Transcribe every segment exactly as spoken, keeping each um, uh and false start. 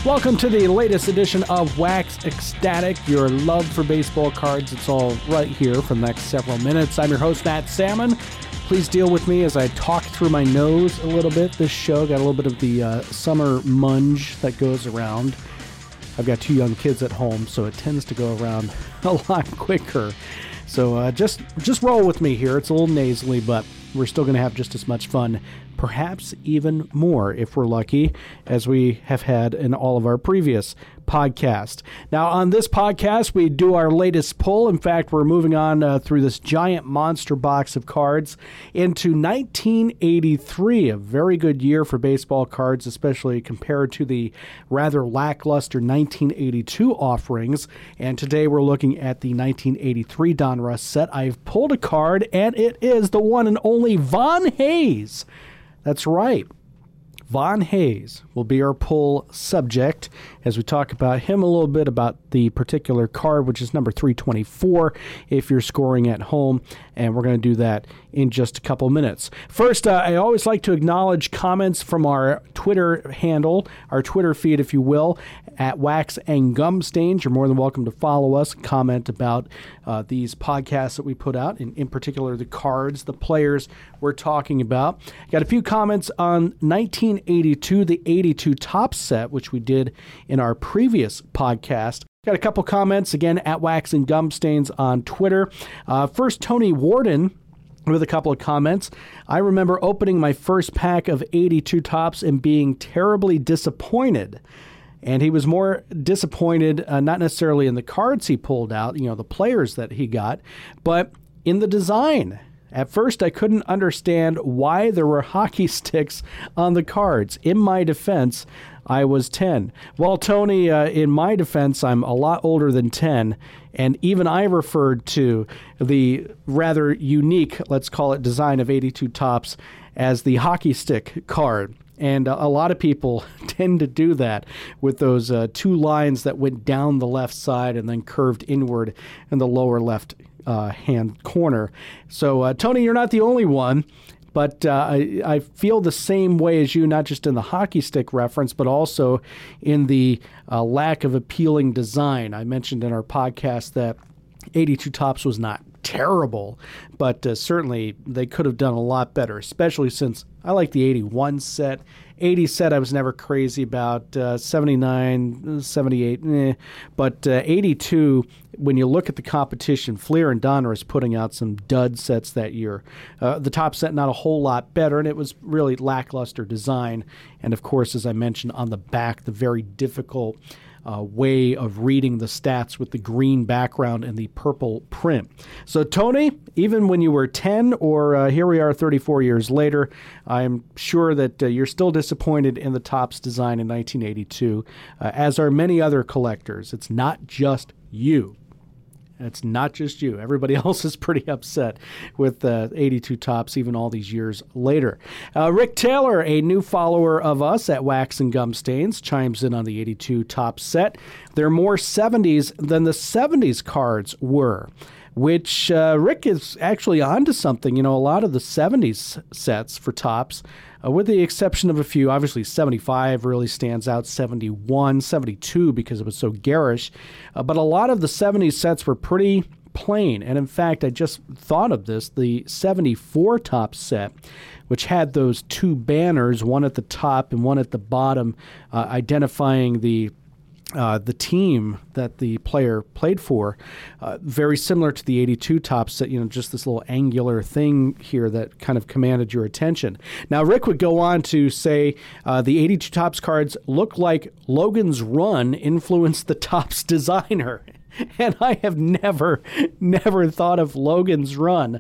Welcome to the latest edition of Wax Ecstatic, your love for baseball cards. It's all right here for the next several minutes. I'm your host, Matt Salmon. Please deal with me as I talk through my nose a little bit. This show got a little bit of the uh, summer munge that goes around. I've got two young kids at home, so it tends to go around a lot quicker. So uh, just just roll with me here. It's a little nasally, but we're still going to have just as much fun, perhaps even more if we're lucky, as we have had in all of our previous podcasts. Now, on this podcast, we do our latest pull. In fact, we're moving on uh, through this giant monster box of cards into nineteen eighty-three, a very good year for baseball cards, especially compared to the rather lackluster nineteen eighty-two offerings. And today we're looking at the nineteen eighty-three Donruss set. I've pulled a card, and it is the one and only Von Hayes. That's right. Von Hayes will be our pull subject as we talk about him a little bit, about the particular card, which is number three twenty-four if you're scoring at home, and we're going to do that in just a couple minutes. First, uh, I always like to acknowledge comments from our Twitter handle, our Twitter feed, if you will, at Wax and Gum Stains. You're more than welcome to follow us, comment about uh, these podcasts that we put out, in, in particular the cards, the players we're talking about. Got a few comments on nineteen eighty-two, the eighty-two Topps set, which we did in our previous podcast. Got a couple comments, again, at Wax and Gum Stains on Twitter. Uh, first, Tony Warden with a couple of comments. I remember opening my first pack of eighty-two Topps and being terribly disappointed. And he was more disappointed, uh, not necessarily in the cards he pulled out, you know, the players that he got, but in the design. At first, I couldn't understand why there were hockey sticks on the cards. In my defense, I was ten. Well, Tony, uh, in my defense, I'm a lot older than ten, and even I referred to the rather unique, let's call it, design of eighty-two Topps as the hockey stick card. And a lot of people tend to do that with those uh, two lines that went down the left side and then curved inward in the lower left uh, hand corner. So, uh, Tony, you're not the only one, but uh, I, I feel the same way as you, not just in the hockey stick reference, but also in the uh, lack of appealing design. I mentioned in our podcast that eighty-two Topps was not terrible, but uh, certainly they could have done a lot better, especially since I like the eighty-one set. eighty set I was never crazy about, uh, seventy-nine, seventy-eight, eh. But uh, eighty-two, when you look at the competition, Fleer and Donruss putting out some dud sets that year. Uh, the Topps set, not a whole lot better, and it was really lackluster design. And of course, as I mentioned on the back, the very difficult Uh, way of reading the stats with the green background and the purple print. So, Tony, even when you were ten, or uh, here we are thirty-four years later, I'm sure that uh, you're still disappointed in the Topps design in nineteen eighty-two, uh, as are many other collectors. It's not just you. It's not just you. Everybody else is pretty upset with uh, eighty-two Topps even all these years later. Uh, Rick Taylor, a new follower of us at Wax and Gum Stains, chimes in on the eighty-two Topps set. They're more seventies than the seventies cards were, which uh, Rick is actually onto something. You know, a lot of the seventies sets for Topps, uh, with the exception of a few, obviously seventy-five really stands out, seventy-one, seventy-two because it was so garish, uh, but a lot of the seventies sets were pretty plain. And in fact, I just thought of this, the seventy-four Topps set, which had those two banners, one at the top and one at the bottom, uh, identifying the Uh, the team that the player played for, uh, very similar to the eighty-two Topps set, you know, just this little angular thing here that kind of commanded your attention. Now, Rick would go on to say uh, the eighty-two Topps cards look like Logan's Run influenced the Topps designer. And I have never, never thought of Logan's Run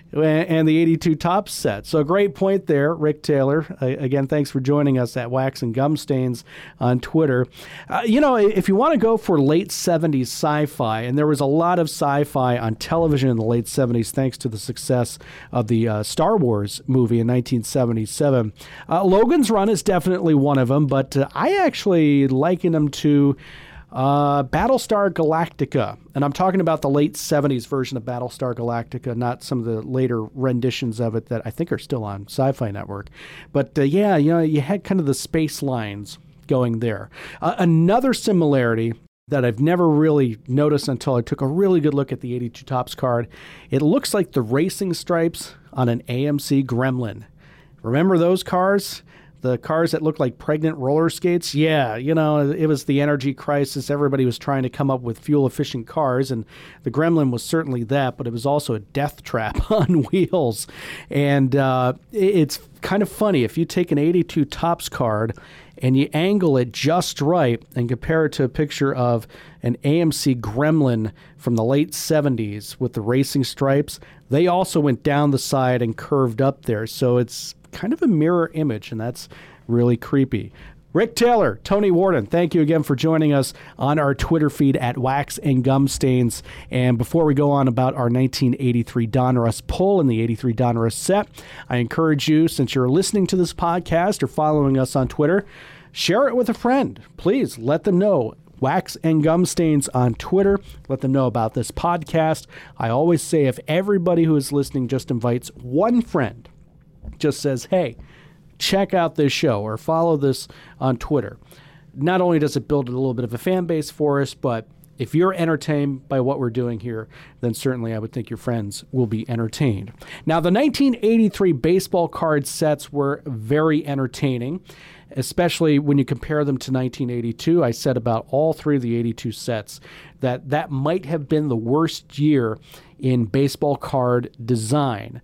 and the eighty-two Topps set. So great point there, Rick Taylor. Uh, again, thanks for joining us at Wax and Gum Stains on Twitter. Uh, you know, if you want to go for late seventies sci-fi, and there was a lot of sci-fi on television in the late seventies thanks to the success of the uh, Star Wars movie in nineteen seventy-seven, uh, Logan's Run is definitely one of them, but uh, I actually liken them to Uh, Battlestar Galactica, and I'm talking about the late seventies version of Battlestar Galactica, not some of the later renditions of it that I think are still on Sci-Fi Network. But uh, yeah, you know, you had kind of the space lines going there. Uh, another similarity that I've never really noticed until I took a really good look at the eighty-two Topps card. It looks like the racing stripes on an A M C Gremlin. Remember those cars? The cars that look like pregnant roller skates? Yeah, you know, it was the energy crisis. Everybody was trying to come up with fuel-efficient cars, and the Gremlin was certainly that, but it was also a death trap on wheels. And uh, it's kind of funny. If you take an eighty-two Topps card and you angle it just right and compare it to a picture of an A M C Gremlin from the late seventies with the racing stripes, they also went down the side and curved up there. So it's kind of a mirror image, and that's really creepy. Rick Taylor, Tony Warden, thank you again for joining us on our Twitter feed at Wax and Gum Stains. And before we go on about our nineteen eighty-three Donruss pull and the eighty-three Donruss set, I encourage you, since you're listening to this podcast or following us on Twitter, share it with a friend. Please let them know. Wax and Gum Stains on Twitter. Let them know about this podcast. I always say if everybody who is listening just invites one friend, just says, hey, check out this show or follow this on Twitter. Not only does it build a little bit of a fan base for us, but if you're entertained by what we're doing here, then certainly I would think your friends will be entertained. Now, the nineteen eighty-three baseball card sets were very entertaining, especially when you compare them to nineteen eighty-two. I said about all three of the eighty-two sets that that might have been the worst year in baseball card design.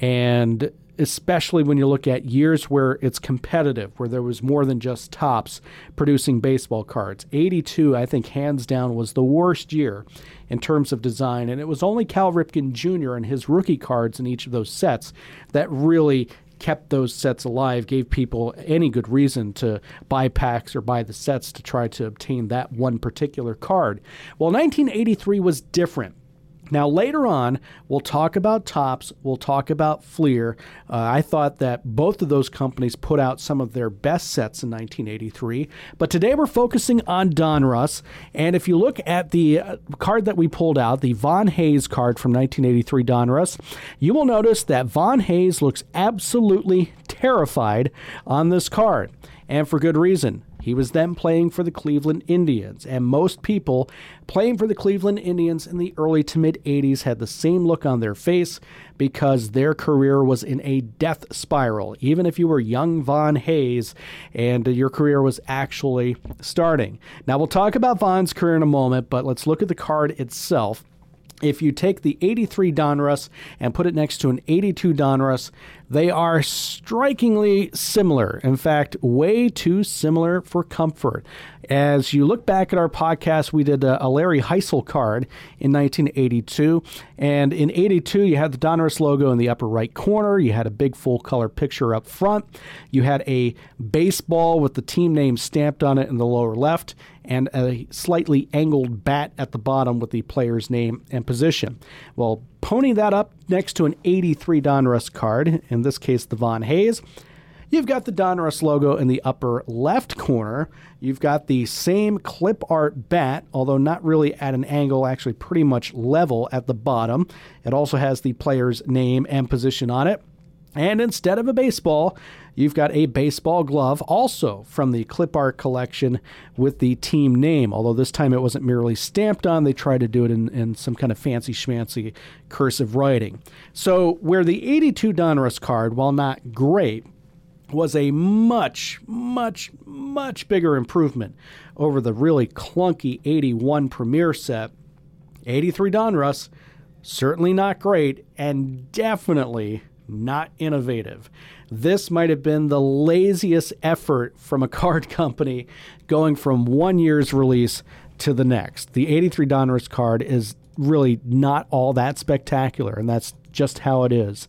And especially when you look at years where it's competitive, where there was more than just Topps producing baseball cards. eighty-two, I think, hands down, was the worst year in terms of design, and it was only Cal Ripken Junior and his rookie cards in each of those sets that really kept those sets alive, gave people any good reason to buy packs or buy the sets to try to obtain that one particular card. Well, nineteen eighty-three was different. Now, later on, we'll talk about Topps, we'll talk about Fleer. Uh, I thought that both of those companies put out some of their best sets in nineteen eighty-three, but today we're focusing on Donruss, and if you look at the uh, card that we pulled out, the Von Hayes card from nineteen eighty-three Donruss, you will notice that Von Hayes looks absolutely terrified on this card, and for good reason. He was then playing for the Cleveland Indians, and most people playing for the Cleveland Indians in the early to mid-eighties had the same look on their face because their career was in a death spiral, even if you were young Von Hayes and your career was actually starting. Now, we'll talk about Von's career in a moment, but let's look at the card itself. If you take the eighty-three Donruss and put it next to an eighty-two Donruss, they are strikingly similar. In fact, way too similar for comfort. As you look back at our podcast, we did a, a Larry Heisel card in nineteen eighty-two. And in eighty-two, you had the Donruss logo in the upper right corner. You had a big full-color picture up front. You had a baseball with the team name stamped on it in the lower left, and a slightly angled bat at the bottom with the player's name and position. Well, pony that up next to an eighty-three Donruss card, in this case the Von Hayes, you've got the Donruss logo in the upper left corner. You've got the same clip art bat, although not really at an angle, actually pretty much level at the bottom. It also has the player's name and position on it. And instead of a baseball, you've got a baseball glove, also from the clip art collection with the team name. Although this time it wasn't merely stamped on, they tried to do it in, in some kind of fancy schmancy cursive writing. So where the eighty-two Donruss card, while not great, was a much, much, much bigger improvement over the really clunky eighty-one Premier set, eighty-three Donruss, certainly not great, and definitely not innovative. This might have been the laziest effort from a card company going from one year's release to the next. The eighty-three Donruss card is really not all that spectacular, and that's just how it is.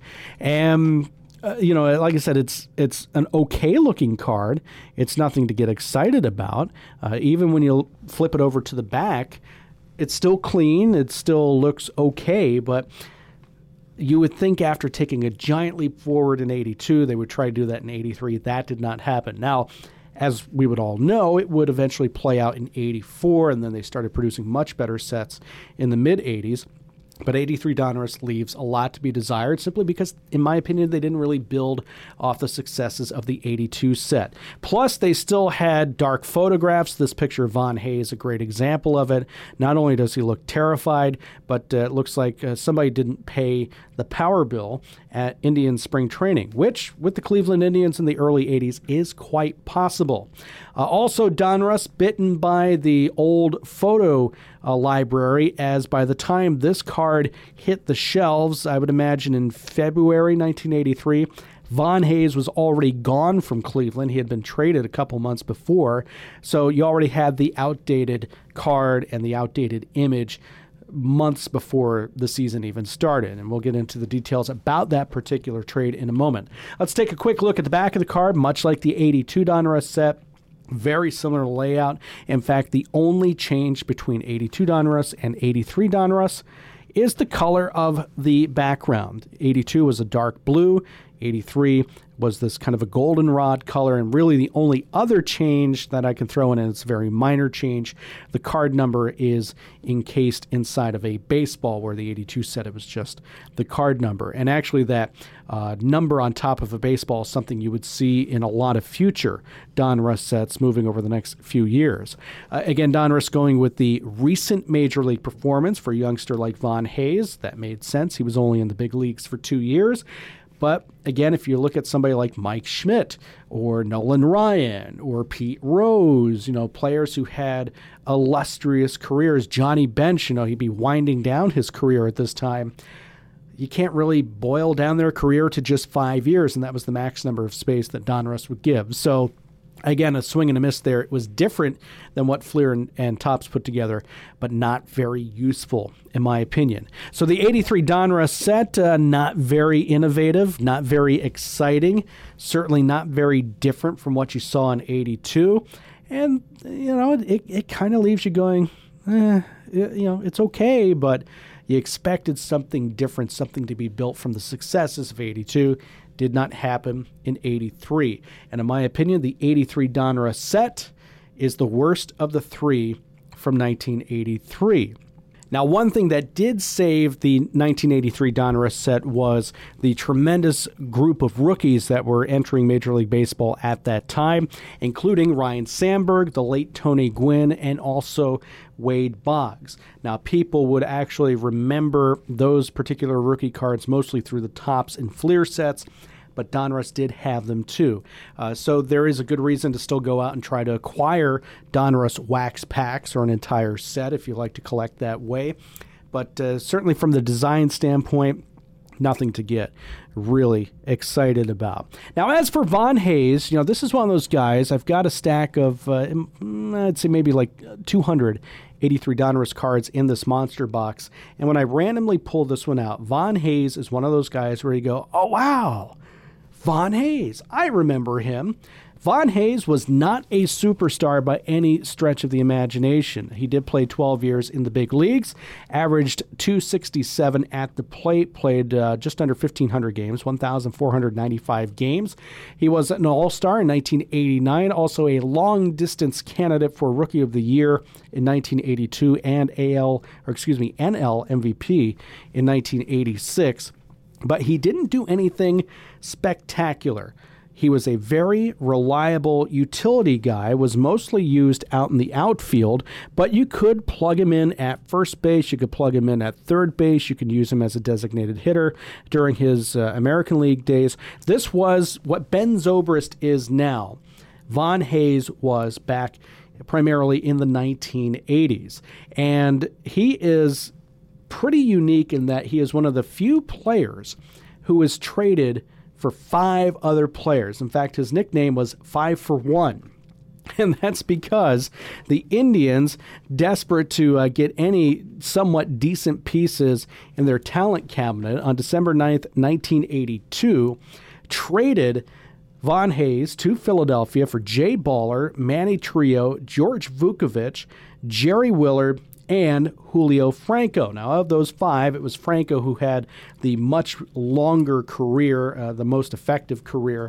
And uh, you know, like I said, it's it's an okay-looking card. It's nothing to get excited about. Uh, even when you flip it over to the back, it's still clean. It still looks okay, but you would think after taking a giant leap forward in eighty-two, they would try to do that in eighty-three. That did not happen. Now, as we would all know, it would eventually play out in eighty-four, and then they started producing much better sets in the mid-eighties. But eighty-three Donruss leaves a lot to be desired simply because, in my opinion, they didn't really build off the successes of the eighty-two set. Plus, they still had dark photographs. This picture of Von Hayes is a great example of it. Not only does he look terrified, but uh, it looks like uh, somebody didn't pay the power bill at Indian spring training, which, with the Cleveland Indians in the early eighties, is quite possible. Uh, also, Donruss bitten by the old photo uh, library, as by the time this card hit the shelves, I would imagine in February nineteen eighty-three, Von Hayes was already gone from Cleveland. He had been traded a couple months before, so you already had the outdated card and the outdated image months before the season even started, and we'll get into the details about that particular trade in a moment. Let's take a quick look at the back of the card. Much like the eighty-two Donruss set, very similar layout. In fact, the only change between eighty-two Donruss and eighty-three Donruss is the color of the background. eighty-two was a dark blue, eighty-three was this kind of a goldenrod color, and really the only other change that I can throw in, and it's a very minor change, the card number is encased inside of a baseball, where the eighty-two set it was just the card number. And actually that uh, number on top of a baseball is something you would see in a lot of future Donruss sets moving over the next few years. Uh, again, Donruss going with the recent Major League performance for a youngster like Von Hayes. That made sense. He was only in the big leagues for two years. But again, if you look at somebody like Mike Schmidt or Nolan Ryan or Pete Rose, you know, players who had illustrious careers, Johnny Bench, you know, he'd be winding down his career at this time. You can't really boil down their career to just five years, and that was the max number of space that Donruss would give. So again, a swing and a miss there. It was different than what Fleer and, and Topps put together, but not very useful, in my opinion. So the eighty-three Donruss set, uh, not very innovative, not very exciting, certainly not very different from what you saw in eighty-two. And, you know, it, it kind of leaves you going, eh, you know, it's okay, but you expected something different, something to be built from the successes of eighty-two. Did not happen in eighty-three. And in my opinion, the eighty-three Donruss set is the worst of the three from nineteen eighty-three. Now, one thing that did save the nineteen eighty-three Donruss set was the tremendous group of rookies that were entering Major League Baseball at that time, including Ryne Sandberg, the late Tony Gwynn, and also Wade Boggs. Now, people would actually remember those particular rookie cards mostly through the Topps and Fleer sets, but Donruss did have them too. Uh, so there is a good reason to still go out and try to acquire Donruss wax packs or an entire set if you like to collect that way. But uh, certainly from the design standpoint, nothing to get really excited about. Now, as for Von Hayes, you know, this is one of those guys. I've got a stack of, uh, I'd say maybe like two hundred eighty-three Donruss cards in this monster box. And when I randomly pull this one out, Von Hayes is one of those guys where you go, oh, wow, Von Hayes, I remember him. Von Hayes was not a superstar by any stretch of the imagination. He did play twelve years in the big leagues, averaged two sixty-seven at the plate, played uh, just under fifteen hundred games, one thousand four hundred ninety-five games. He was an All-Star in nineteen eighty-nine, also a long-distance candidate for Rookie of the Year in nineteen eighty-two and A L, or excuse me, N L M V P in nineteen eighty-six. But he didn't do anything spectacular. He was a very reliable utility guy, was mostly used out in the outfield, but you could plug him in at first base, you could plug him in at third base, you could use him as a designated hitter during his uh, American League days. This was what Ben Zobrist is now. Von Hayes was back primarily in the nineteen eighties, and he is pretty unique in that he is one of the few players who was traded for five other players. In fact, his nickname was Five for One. And that's because the Indians, desperate to uh, get any somewhat decent pieces in their talent cabinet, on December ninth, nineteen eighty-two, traded Von Hayes to Philadelphia for Jay Baller, Manny Trillo, George Vukovich, Jerry Willard, and Julio Franco. Now, of those five, it was Franco who had the much longer career, uh, the most effective career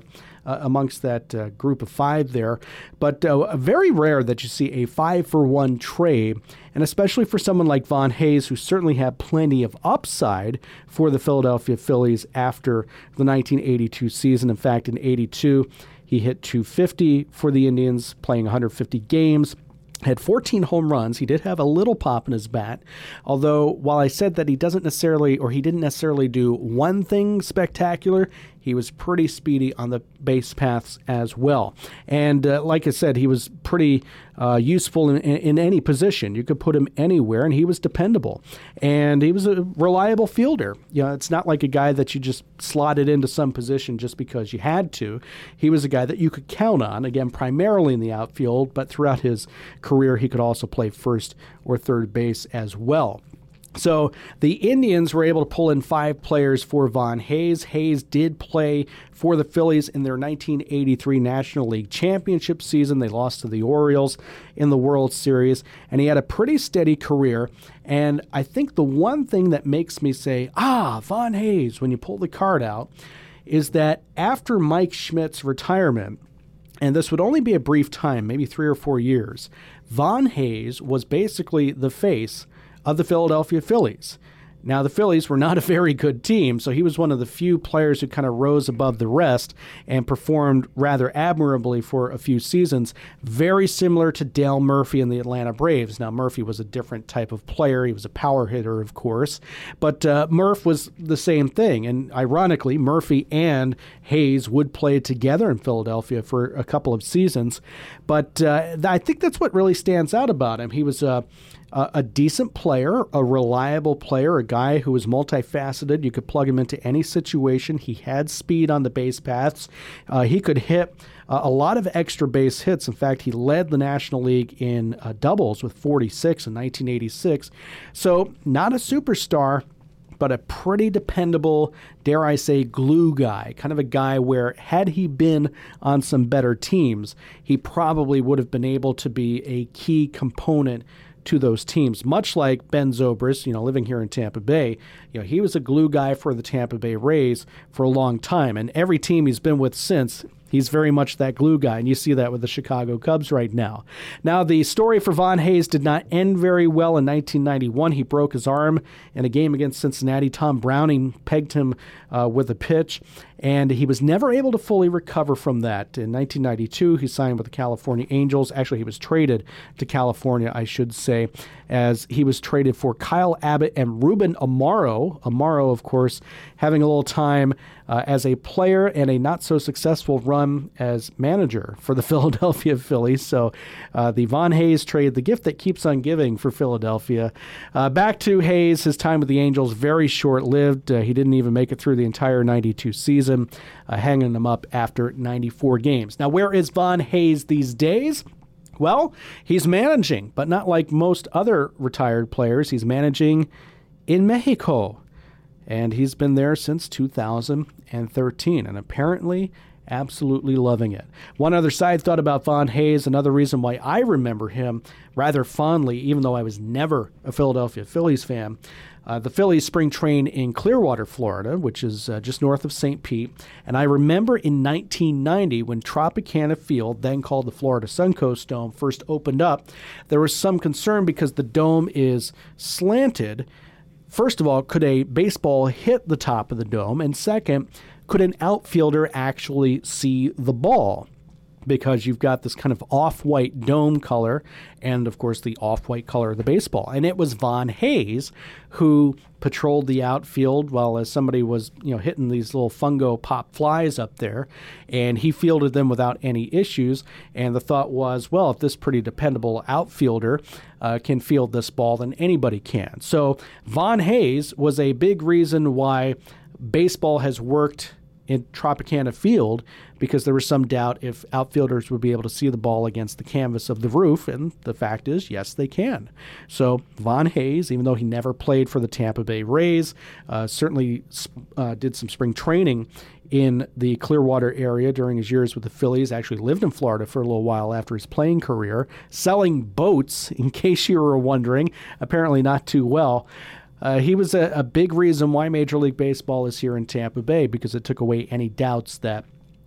uh, amongst that uh, group of five there. But uh, very rare that you see a five-for-one trade, and especially for someone like Von Hayes, who certainly had plenty of upside for the Philadelphia Phillies after the nineteen eighty-two season. In fact, in eighty-two, he hit two fifty for the Indians, playing one hundred fifty games. Had fourteen home runs. He did have a little pop in his bat, although while I said that he doesn't necessarily, or he didn't necessarily do one thing spectacular, he was pretty speedy on the base paths as well. And uh, like I said, he was pretty uh, useful in, in, in any position. You could put him anywhere, and he was dependable. And he was a reliable fielder. You know, it's not like a guy that you just slotted into some position just because you had to. He was a guy that you could count on, again, primarily in the outfield, but throughout his career, he could also play first or third base as well. So the Indians were able to pull in five players for Von Hayes. Hayes did play for the Phillies in their nineteen eighty-three National League Championship season. They lost to the Orioles in the World Series, and he had a pretty steady career. And I think the one thing that makes me say, ah, Von Hayes, when you pull the card out, is that after Mike Schmidt's retirement, and this would only be a brief time, maybe three or four years, Von Hayes was basically the face of the Philadelphia Phillies. Now, the Phillies were not a very good team, so he was one of the few players who kind of rose above the rest and performed rather admirably for a few seasons, very similar to Dale Murphy and the Atlanta Braves. Now, Murphy was a different type of player. He was a power hitter, of course, but uh, Murph was the same thing. And ironically, Murphy and Hayes would play together in Philadelphia for a couple of seasons. But uh, I think that's what really stands out about him. He was a uh, Uh, a decent player, a reliable player, a guy who was multifaceted. You could plug him into any situation. He had speed on the base paths. Uh, he could hit uh, a lot of extra base hits. In fact, he led the National League in uh, doubles with forty-six in nineteen eighty-six. So not a superstar, but a pretty dependable, dare I say, glue guy, kind of a guy where had he been on some better teams, he probably would have been able to be a key component to those teams, much like Ben Zobrist, you know, living here in Tampa Bay. You know, he was a glue guy for the Tampa Bay Rays for a long time, and every team he's been with since, he's very much that glue guy, and you see that with the Chicago Cubs right now. Now, the story for Von Hayes did not end very well in nineteen ninety-one. He broke his arm in a game against Cincinnati. Tom Browning pegged him uh, with a pitch, and he was never able to fully recover from that. In nineteen ninety-two, he signed with the California Angels. Actually, he was traded to California, I should say, as he was traded for Kyle Abbott and Ruben Amaro. Amaro, of course, having a little time uh, as a player and a not-so-successful run as manager for the Philadelphia Phillies. So uh, the Von Hayes trade, the gift that keeps on giving for Philadelphia. Uh, back to Hayes, his time with the Angels, very short-lived. Uh, he didn't even make it through the entire ninety-two season, uh, hanging them up after ninety-four games. Now, where is Von Hayes these days? Well, he's managing, but not like most other retired players. He's managing in Mexico, and he's been there since two thousand thirteen, and apparently absolutely loving it. One other side thought about Von Hayes, another reason why I remember him rather fondly, even though I was never a Philadelphia Phillies fan. Uh, the Phillies spring train in Clearwater, Florida, which is uh, just north of Saint Pete. And I remember in nineteen ninety, when Tropicana Field, then called the Florida Suncoast Dome, first opened up, there was some concern because the dome is slanted. First of all, could a baseball hit the top of the dome? And second, could an outfielder actually see the ball? Because you've got this kind of off-white dome color and, of course, the off-white color of the baseball. And it was Von Hayes who patrolled the outfield while as somebody was, you know, hitting these little fungo pop flies up there, and he fielded them without any issues. And the thought was, well, if this pretty dependable outfielder uh, can field this ball, then anybody can. So Von Hayes was a big reason why baseball has worked in Tropicana Field, because there was some doubt if outfielders would be able to see the ball against the canvas of the roof, and the fact is, yes, they can. So Von Hayes, even though he never played for the Tampa Bay Rays, uh, certainly uh, did some spring training in the Clearwater area during his years with the Phillies, actually lived in Florida for a little while after his playing career, selling boats, in case you were wondering, apparently not too well. Uh, he was a, a big reason why Major League Baseball is here in Tampa Bay, because it took away any doubts that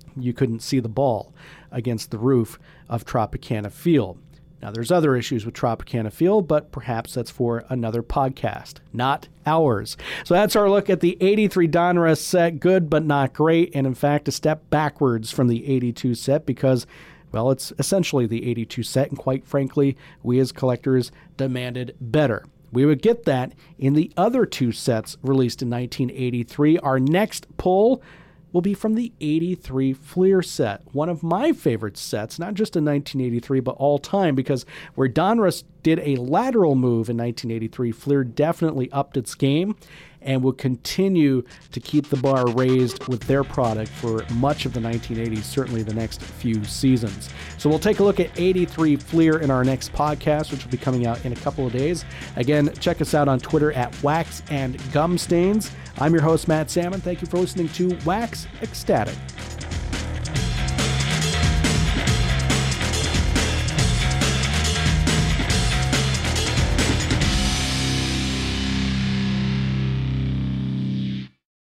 you couldn't see the ball against the roof of Tropicana Field. Now, there's other issues with Tropicana Field, but perhaps that's for another podcast, not ours. So that's our look at the eighty-three Donruss set, good but not great, and in fact, a step backwards from the eighty-two set because, well, it's essentially the eighty-two set, and quite frankly, we as collectors demanded better. We would get that in the other two sets released in nineteen eighty-three. Our next pull will be from the eighty-three Fleer set, one of my favorite sets, not just in nineteen eighty-three, but all time, because where Donruss did a lateral move in nineteen eighty-three, Fleer definitely upped its game and will continue to keep the bar raised with their product for much of the nineteen eighties, certainly the next few seasons. So we'll take a look at eighty-three Fleer in our next podcast, which will be coming out in a couple of days. Again, check us out on Twitter at Wax and Gum Stains. I'm your host, Matt Salmon. Thank you for listening to Wax Ecstatic.